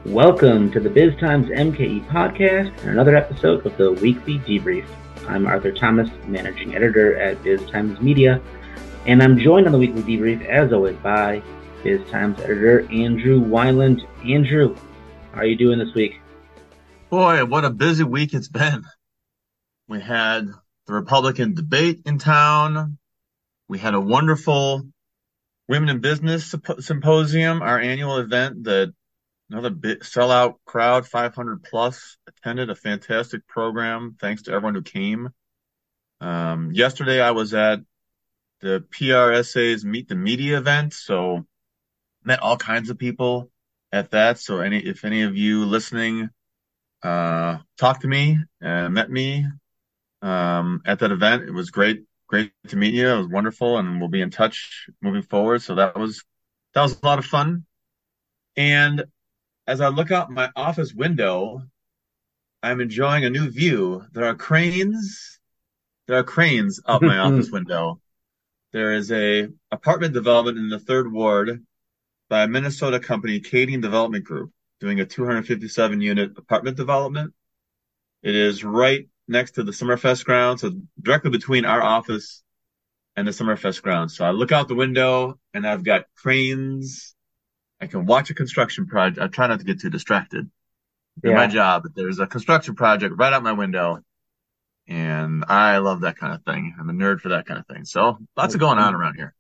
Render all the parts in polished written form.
Welcome to the Biz Times MKE podcast and another episode of the Weekly Debrief. I'm Arthur Thomas, Managing Editor at Biz Times Media, and I'm joined on the Weekly Debrief, as always, by Biz Times Editor Andrew Weiland. Andrew, how are you doing this week? Boy, what a busy week it's been. We had the Republican debate in town. We had a wonderful Women in Business Symposium, our annual event that another big sellout crowd, 500 plus, attended. A fantastic program. Thanks to everyone who came. Yesterday I was at the PRSA's Meet the Media event, so met all kinds of people at that. So if any of you listening talked to me and met me at that event, it was great to meet you. It was wonderful, and we'll be in touch moving forward. So that was a lot of fun. And as I look out my office window, I'm enjoying a new view. There are cranes out my office window. There is a apartment development in the third ward by a Minnesota company, Kading Development Group, doing a 257 unit apartment development. It is right next to the Summerfest grounds, so directly between our office and the Summerfest grounds. So I look out the window and I've got cranes. I can watch a construction project. I try not to get too distracted in my job, but there's a construction project right out my window. And I love that kind of thing. I'm a nerd for that kind of thing. So lots of going on around here.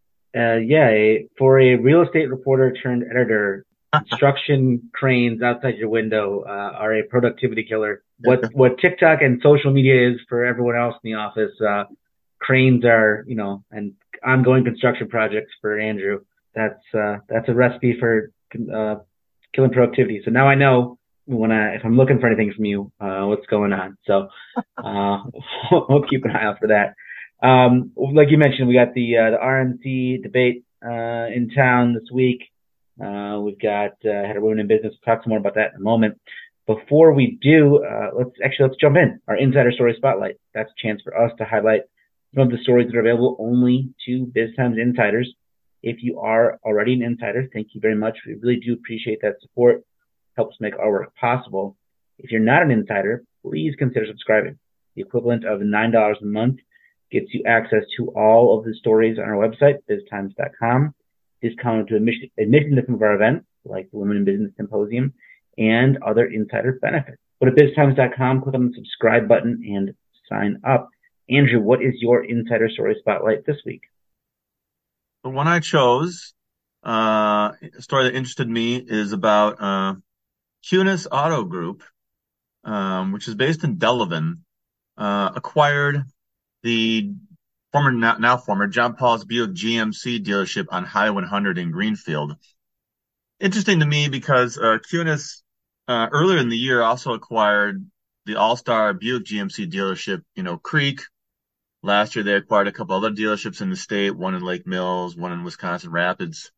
For a real estate reporter turned editor, construction cranes outside your window are a productivity killer. What TikTok and social media is for everyone else in the office, cranes are, and ongoing construction projects for Andrew. That's a recipe for killing productivity. So now I know if I'm looking for anything from you, what's going on. So we'll keep an eye out for that. Like you mentioned, we got the RNC debate in town this week. We've got Head of Women in Business. We'll talk some more about that in a moment. Before we do, let's jump in. Our Insider Story Spotlight. That's a chance for us to highlight some of the stories that are available only to Biz Times insiders. If you are already an insider, thank you very much. We really do appreciate that support. Helps make our work possible. If you're not an insider, please consider subscribing. The equivalent of $9 a month gets you access to all of the stories on our website, biztimes.com, discounted to admission to some of our events, like the Women in Business Symposium, and other insider benefits. Go to biztimes.com, click on the subscribe button, and sign up. Andrew, what is your Insider Story Spotlight this week? The one I chose, a story that interested me, is about Cunis Auto Group, which is based in Delavan, acquired the former John Paul's Buick GMC dealership on Highway 100 in Greenfield. Interesting to me because Cunis earlier in the year also acquired the All-Star Buick GMC dealership in Oak Creek. Last year they acquired a couple other dealerships in the state, one in Lake Mills, one in Wisconsin Rapids.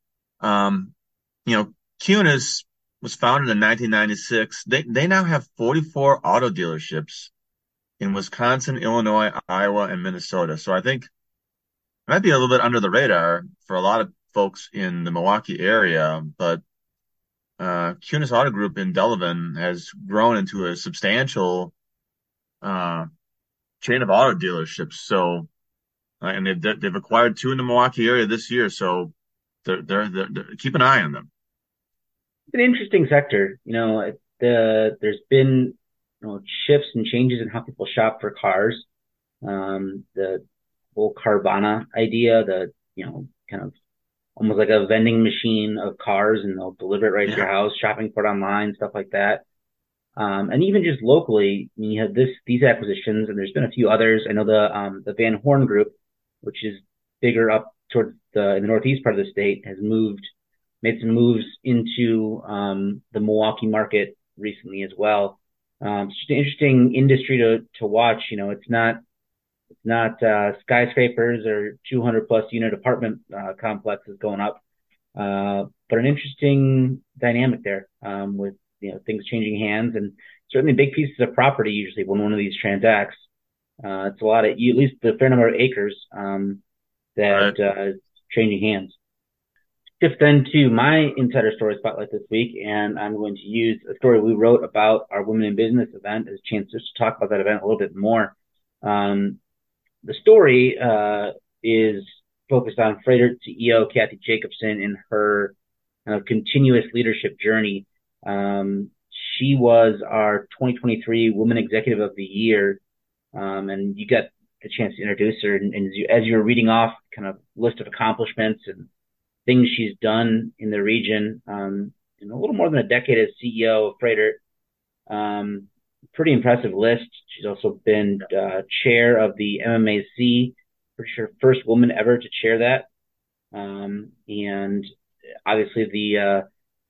Cunis was founded in 1996. They now have 44 auto dealerships in Wisconsin, Illinois, Iowa, and Minnesota. So I think it might be a little bit under the radar for a lot of folks in the Milwaukee area, but Cunis Auto Group in Delavan has grown into a substantial chain of auto dealerships. So, and they've acquired 2 in the Milwaukee area this year. So they're keep an eye on them. It's an interesting sector. There's been shifts and changes in how people shop for cars. The whole Carvana idea, kind of almost like a vending machine of cars, and they'll deliver it right to your house, shopping for it online, stuff like that. And even just locally, you have these acquisitions, and there's been a few others. I know the Van Horn Group, which is bigger up towards in the northeast part of the state, has made some moves into the Milwaukee market recently as well. It's just an interesting industry to watch. It's not skyscrapers or 200 plus unit apartment complexes going up, but an interesting dynamic there with things changing hands, and certainly big pieces of property usually when one of these transacts. It's a lot of, at least a fair number of acres that is changing hands. shift then to my insider story spotlight this week, and I'm going to use a story we wrote about our Women in Business event as a chance just to talk about that event a little bit more. The story is focused on Freighter CEO Cathy Jacobson and her continuous leadership journey. She was our 2023 Women Executive of the Year, and you got the chance to introduce her. And as you were reading off kind of list of accomplishments and things she's done in the region, in a little more than a decade as CEO of Freighter, pretty impressive list. She's also been chair of the MMAC, pretty sure first woman ever to chair that. And obviously the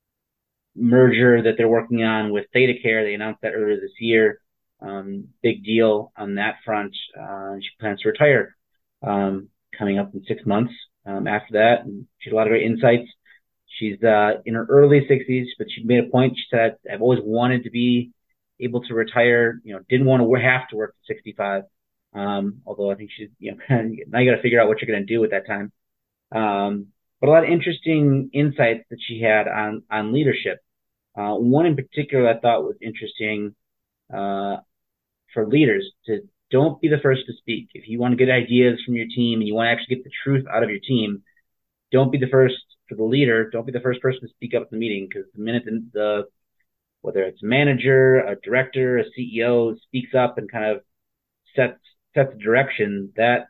merger that they're working on with ThedaCare, they announced that earlier this year. Big deal on that front. She plans to retire coming up in 6 months after that. And she had a lot of great insights. She's in her early 60s, but she made a point. She said, I've always wanted to be able to retire, didn't want to have to work to 65. Although I think she's, now you got to figure out what you're going to do with that time. But a lot of interesting insights that she had on leadership. One in particular I thought was interesting for leaders to don't be the first to speak. If you want to get ideas from your team and you want to actually get the truth out of your team, don't be the first for the leader. Don't be the first person to speak up at the meeting, because the minute whether it's a manager, a director, a CEO speaks up and kind of sets the direction, that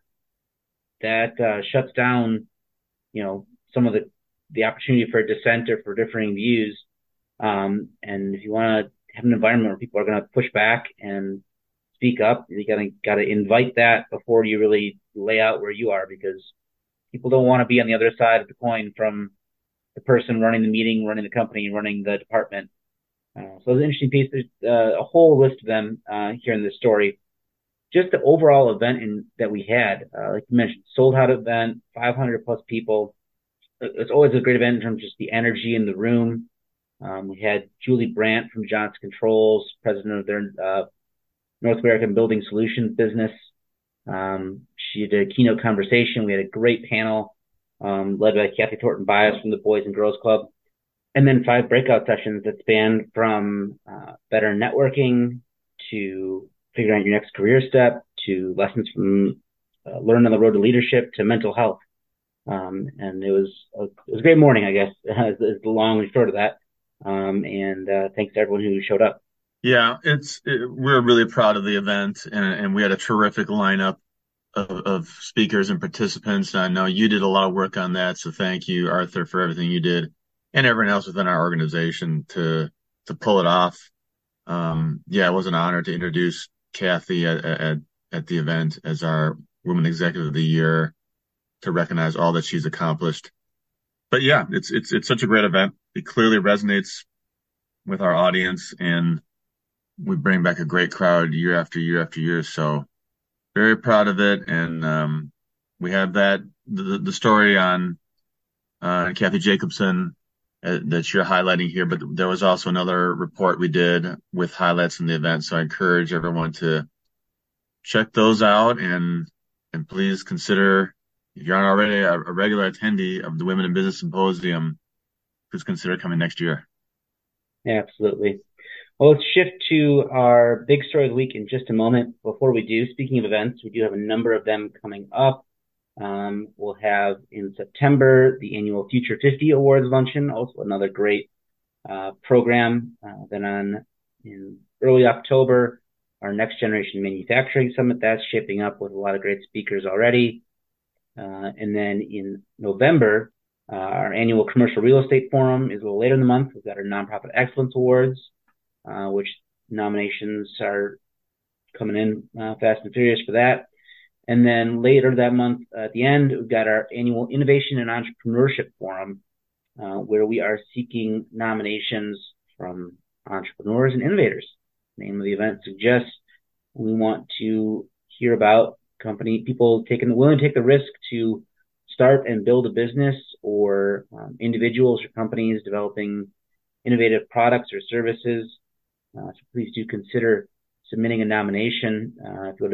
shuts down, some of the opportunity for dissent or for differing views. And if you want to have an environment where people are going to push back and speak up, you got to invite that before you really lay out where you are, because people don't want to be on the other side of the coin from the person running the meeting, running the company, running the department. So it's an interesting piece. There's a whole list of them here in this story. Just the overall event that we had, like you mentioned, sold out event, 500 plus people. It's always a great event in terms of just the energy in the room. We had Julie Brandt from Johnson Controls, president of their North American Building Solutions business. She did a keynote conversation. We had a great panel led by Kathy Thornton Bias from the Boys and Girls Club. And then 5 breakout sessions that spanned from better networking to figuring out your next career step to lessons from learn on the road to leadership to mental health. And it was a great morning, I guess, is the long and short of that. And thanks to everyone who showed up. Yeah, we're really proud of the event, and we had a terrific lineup of speakers and participants. I know you did a lot of work on that, so thank you, Arthur, for everything you did, and everyone else within our organization to pull it off. It was an honor to introduce Cathy at the event as our Women Executive of the Year, to recognize all that she's accomplished. But yeah, it's such a great event. It clearly resonates with our audience, and we bring back a great crowd year after year after year. So very proud of it. And we have the story on Cathy Jacobson that you're highlighting here, but there was also another report we did with highlights from the event. So I encourage everyone to check those out, and please consider, if you're not already a regular attendee of the Women in Business Symposium, please consider coming next year. Absolutely. Well, let's shift to our big story of the week in just a moment. Before we do, speaking of events, we do have a number of them coming up. We'll have in September the annual Future 50 Awards luncheon, also another great program. Then in early October, our Next Generation Manufacturing Summit, that's shaping up with a lot of great speakers already. And then in November, our annual Commercial Real Estate Forum is a little later in the month. We've got our Nonprofit Excellence Awards, which nominations are coming in fast and furious for that. And then later that month, at the end, we've got our annual Innovation and Entrepreneurship Forum, where we are seeking nominations from entrepreneurs and innovators. The name of the event suggests we want to hear about people willing to take the risk to start and build a business, or individuals or companies developing innovative products or services. So please do consider submitting a nomination. If you go to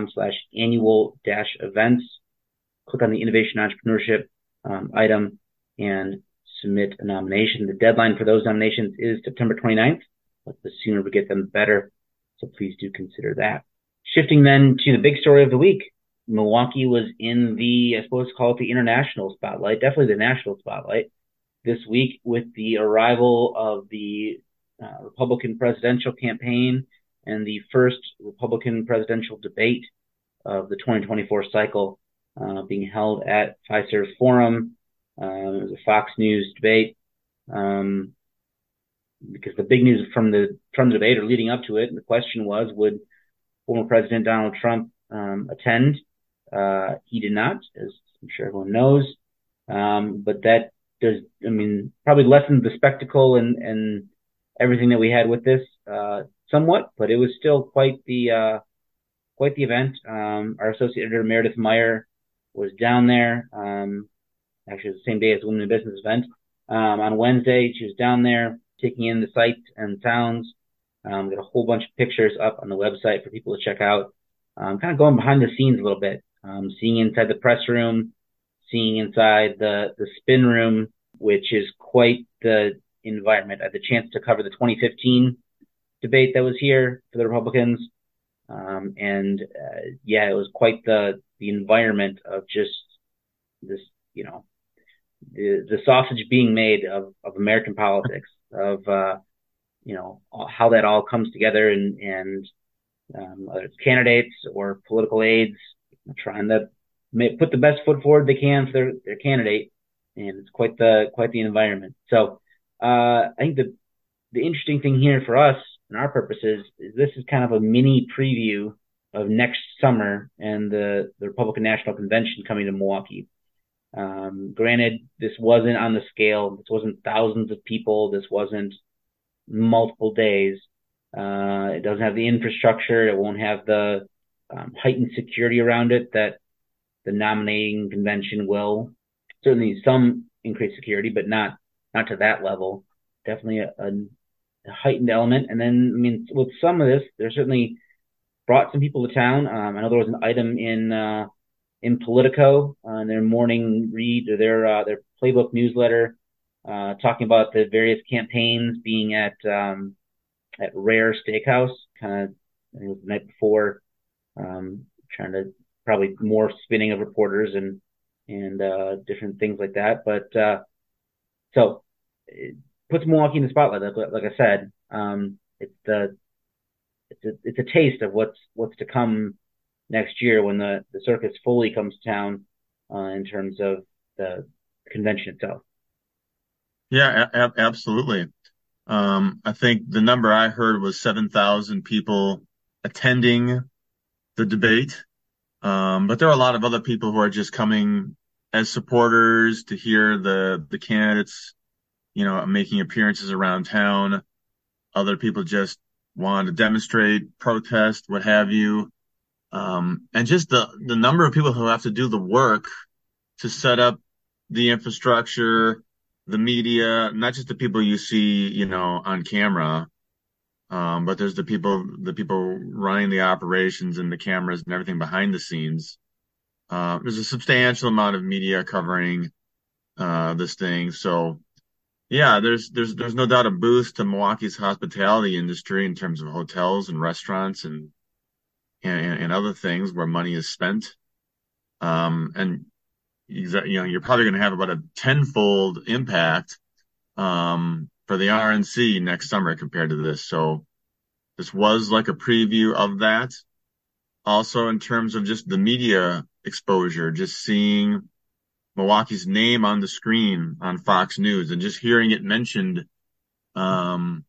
biztimes.com/annual-events, click on the Innovation Entrepreneurship item, and submit a nomination. The deadline for those nominations is September 29th, but the sooner we get them, the better. So please do consider that. Shifting then to the big story of the week. Milwaukee was in the, I suppose call it the international spotlight, definitely the national spotlight this week with the arrival of the Republican presidential campaign and the first Republican presidential debate of the 2024 cycle being held at Fiserv Forum. It was a Fox News debate because the big news from the debate or leading up to it, the question was, would former President Donald Trump attend? He did not, as I'm sure everyone knows. But that does, probably lessened the spectacle and everything that we had with this somewhat, but it was still quite the event. Our associate editor Meredith Meyer was down there. Actually, the same day as the Women in Business event. On Wednesday, she was down there taking in the sights and sounds. Got a whole bunch of pictures up on the website for people to check out. Kind of going behind the scenes a little bit, seeing inside the press room, seeing inside the spin room, which is quite the environment. I had the chance to cover the 2015 debate that was here for the Republicans. It was quite the environment of just this, the sausage being made of American politics, of, how that all comes together and whether it's candidates or political aides trying to put the best foot forward they can for their candidate. And it's quite the environment. So, I think the interesting thing here for us and our purposes is this is kind of a mini preview of next summer and the Republican National Convention coming to Milwaukee. Granted, this wasn't on the scale. This wasn't thousands of people. This wasn't multiple days. It doesn't have the infrastructure. It won't have the heightened security around it that the nominating convention will. Certainly some increased security, but not to that level. Definitely a heightened element. And then, with some of this, there certainly brought some people to town. I know there was an item in Politico in their morning read or their playbook newsletter talking about the various campaigns being at Rare Steakhouse, kind of I think it was the night before, trying to probably more spinning of reporters and different things like that. But so it puts Milwaukee in the spotlight. Like I said, it's a taste of what's to come next year when the circus fully comes to town in terms of the convention itself. Yeah, absolutely. I think the number I heard was 7,000 people attending the debate. But there are a lot of other people who are just coming as supporters to hear the candidates, making appearances around town. Other people just want to demonstrate, protest, what have you. And just the number of people who have to do the work to set up the infrastructure, the media, not just the people you see, on camera, but there's the people running the operations and the cameras and everything behind the scenes. There's a substantial amount of media covering this thing. So yeah, there's no doubt a boost to Milwaukee's hospitality industry in terms of hotels and restaurants and other things where money is spent. And you're probably going to have about a tenfold impact for the RNC next summer compared to this. So this was like a preview of that. Also, in terms of just the media exposure, just seeing Milwaukee's name on the screen on Fox News and just hearing it mentioned, throughout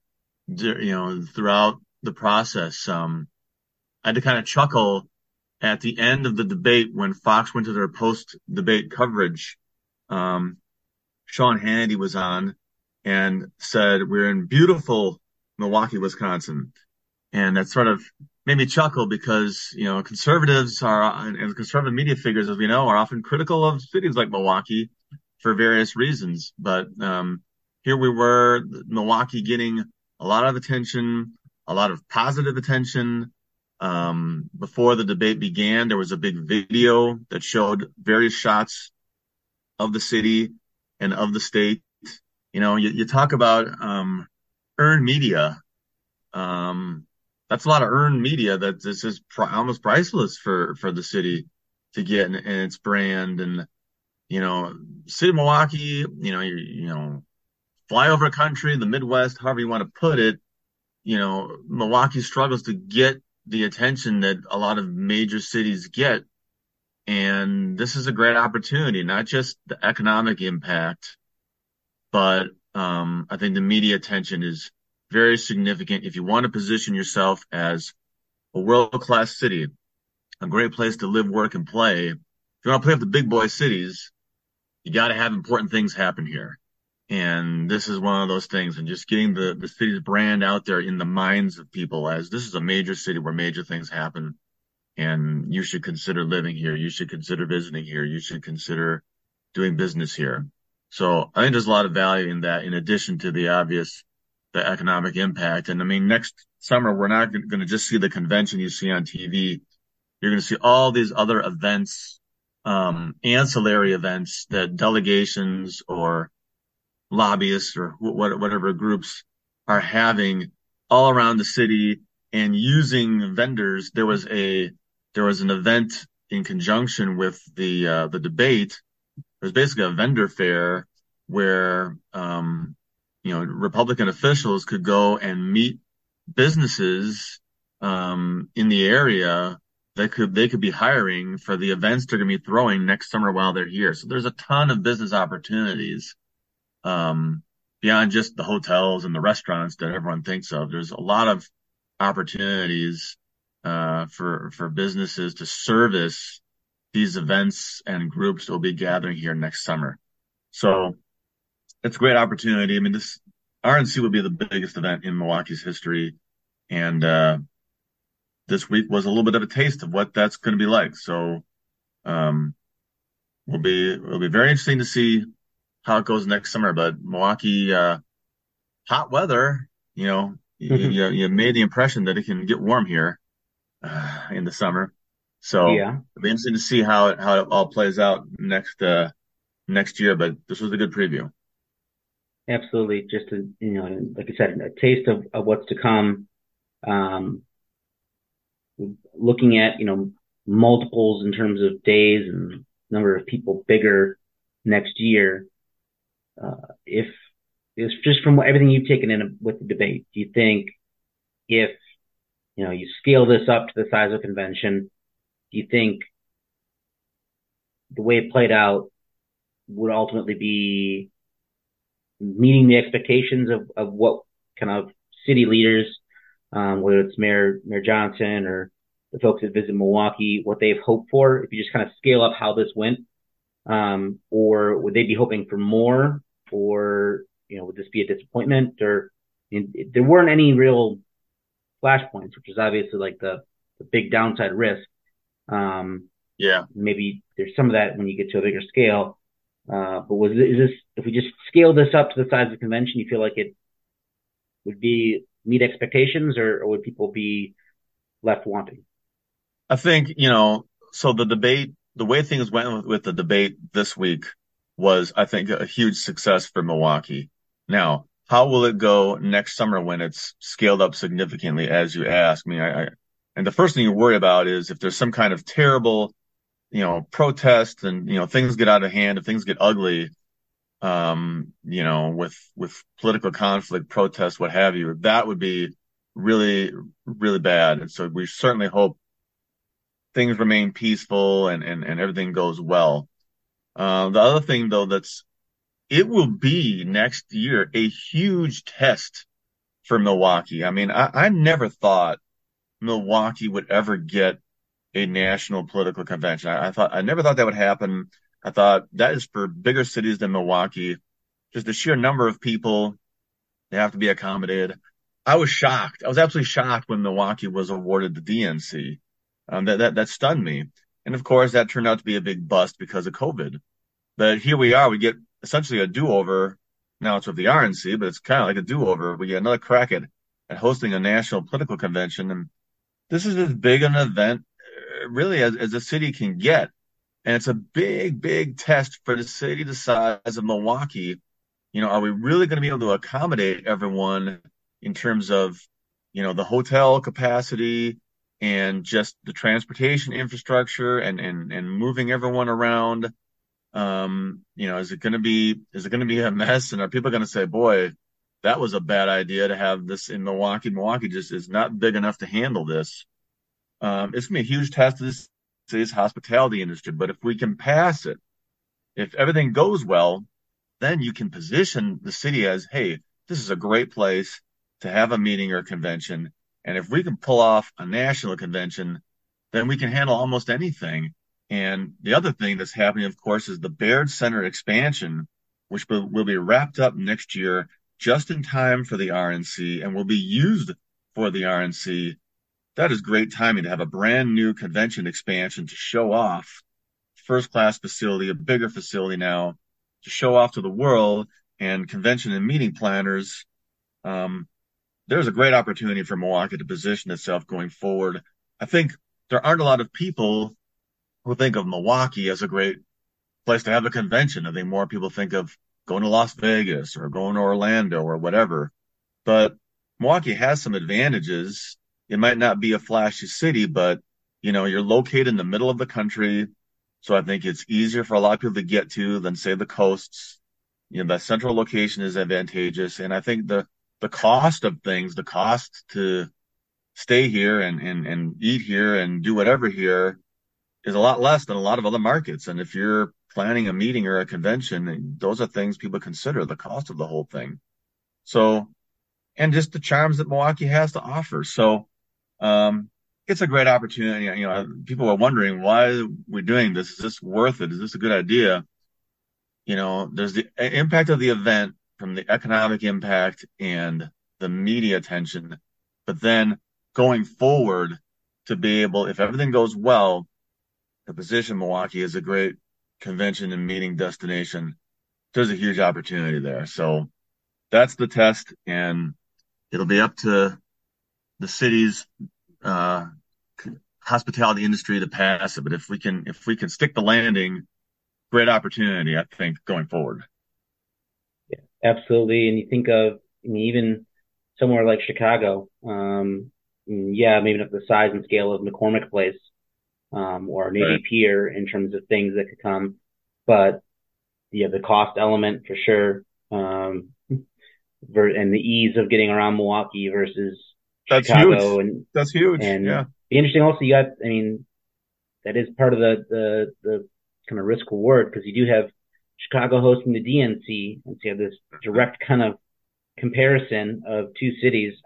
the process. I had to kind of chuckle at the end of the debate when Fox went to their post-debate coverage. Sean Hannity was on and said, "We're in beautiful Milwaukee, Wisconsin." And that sort of made me chuckle because, conservatives and conservative media figures, as we know, are often critical of cities like Milwaukee for various reasons. But here we were, Milwaukee getting a lot of attention, a lot of positive attention. Before the debate began, there was a big video that showed various shots of the city and of the state. You talk about earned media. That's a lot of earned media that this is almost priceless for the city to get and its brand. And city of Milwaukee, fly over country, the Midwest, however you want to put it. Milwaukee struggles to get the attention that a lot of major cities get. And this is a great opportunity, not just the economic impact, but I think the media attention is very significant. If you want to position yourself as a world-class city, a great place to live, work, and play, if you want to play with the big boy cities, you got to have important things happen here. And this is one of those things, and just getting the city's brand out there in the minds of people as this is a major city where major things happen, and you should consider living here. You should consider visiting here. You should consider doing business here. So I think there's a lot of value in that, in addition to the economic impact. And I mean, next summer, we're not going to just see the convention you see on TV. You're going to see all these other events, ancillary events that delegations or lobbyists or whatever groups are having all around the city and using vendors. There was an event in conjunction with the debate. There's basically a vendor fair where Republican officials could go and meet businesses in the area that they could be hiring for the events they're going to be throwing next summer while they're here. So there's a ton of business opportunities beyond just the hotels and the restaurants that everyone thinks of. There's a lot of opportunities for businesses to service these events and groups that will be gathering here next summer. So it's a great opportunity. I mean, this RNC will be the biggest event in Milwaukee's history. And this week was a little bit of a taste of what that's going to be like. So it'll be very interesting to see how it goes next summer. But Milwaukee, hot weather, you made the impression that it can get warm here in the summer. So yeah, it'll be interesting to see how it all plays out next year. But this was a good preview. absolutely. Just like I said, a taste of what's to come. Looking at multiples in terms of days and number of people bigger next year. If it's just from everything you've taken in with the debate, do you think if you scale this up to the size of convention, do you think the way it played out would ultimately be meeting the expectations of what kind of city leaders, whether it's Mayor Johnson or the folks that visit Milwaukee, what they've hoped for, if you just kind of scale up how this went? Or would they be hoping for more? Or, would this be a disappointment? Or there weren't any real flashpoints, which is obviously like the big downside risk. Yeah. Maybe there's some of that when you get to a bigger scale. But is this, if we just scale this up to the size of the convention, you feel like it would meet expectations, or would people be left wanting? I think, so the debate, the way things went with the debate this week was, I think, a huge success for Milwaukee. Now, how will it go next summer when it's scaled up significantly, as you ask? I mean, and the first thing you worry about is if there's some kind of terrible, protest and, things get out of hand, if things get ugly, with political conflict, protests, what have you, that would be really, really bad. And so we certainly hope things remain peaceful and everything goes well. The other thing, though, it will be next year a huge test for Milwaukee. I mean, I never thought Milwaukee would ever get a national political convention. I never thought that would happen. I thought that is for bigger cities than Milwaukee. Just the sheer number of people, they have to be accommodated. I was shocked. I was absolutely shocked when Milwaukee was awarded the DNC. That stunned me. And of course, that turned out to be a big bust because of COVID. But here we are. We get essentially a do-over. Now it's with the RNC, but it's kind of like a do-over. We get another crack at hosting a national political convention. And this is as big an event, really, as a city can get. And it's a big, big test for the city the size of Milwaukee. Are we really going to be able to accommodate everyone in terms of, the hotel capacity and just the transportation infrastructure and moving everyone around? Is it going to be a mess? And are people going to say, boy, that was a bad idea to have this in Milwaukee? Milwaukee just is not big enough to handle this. It's going to be a huge test of this city's hospitality industry. But if we can pass it, if everything goes well, then you can position the city as, hey, this is a great place to have a meeting or a convention. And if we can pull off a national convention, then we can handle almost anything. And the other thing that's happening, of course, is the Baird Center expansion, which will be wrapped up next year just in time for the RNC and will be used for the RNC. That is great timing to have a brand new convention expansion to show off first-class facility, a bigger facility now, to show off to the world and convention and meeting planners. There's a great opportunity for Milwaukee to position itself going forward. I think there aren't a lot of people who think of Milwaukee as a great place to have a convention. I think more people think of going to Las Vegas or going to Orlando or whatever. But Milwaukee has some advantages. It might not be a flashy city, but you're located in the middle of the country. So I think it's easier for a lot of people to get to than, say, the coasts. That central location is advantageous. And I think the cost of things, the cost to stay here and eat here and do whatever here is a lot less than a lot of other markets. And if you're planning a meeting or a convention, those are things people consider, the cost of the whole thing. So, and just the charms that Milwaukee has to offer. So, it's a great opportunity. People are wondering, why we're doing this. Is this worth it? Is this a good idea? There's the impact of the event from the economic impact and the media attention, but then going forward to be able, if everything goes well, to position Milwaukee as a great convention and meeting destination. There's a huge opportunity there. So that's the test, and it'll be up to the city's hospitality industry to pass it. But if we can stick the landing, great opportunity, I think, going forward. Yeah, absolutely. And you think of, even somewhere like Chicago, maybe not the size and scale of McCormick Place, or Navy Right. Pier in terms of things that could come, but the cost element for sure, and the ease of getting around Milwaukee versus That's Chicago, huge. That's huge. and Yeah. be interesting. Also, you got, that is part of the kind of risk reward, because you do have Chicago hosting the DNC, and so you have this direct kind of comparison of two cities.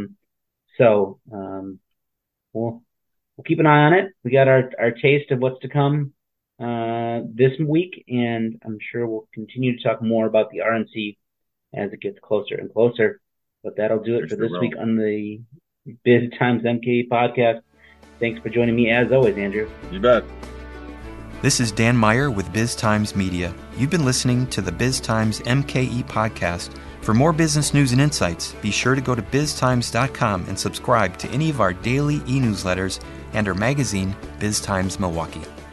We'll keep an eye on it. We got our taste of what's to come this week, and I'm sure we'll continue to talk more about the RNC as it gets closer and closer. But that'll do it for this week on the Biz Times MKE podcast. Thanks for joining me as always, Andrew. You bet. This is Dan Meyer with Biz Times Media. You've been listening to the Biz Times MKE podcast. For more business news and insights, be sure to go to biztimes.com and subscribe to any of our daily e-newsletters and our magazine, Biz Times Milwaukee.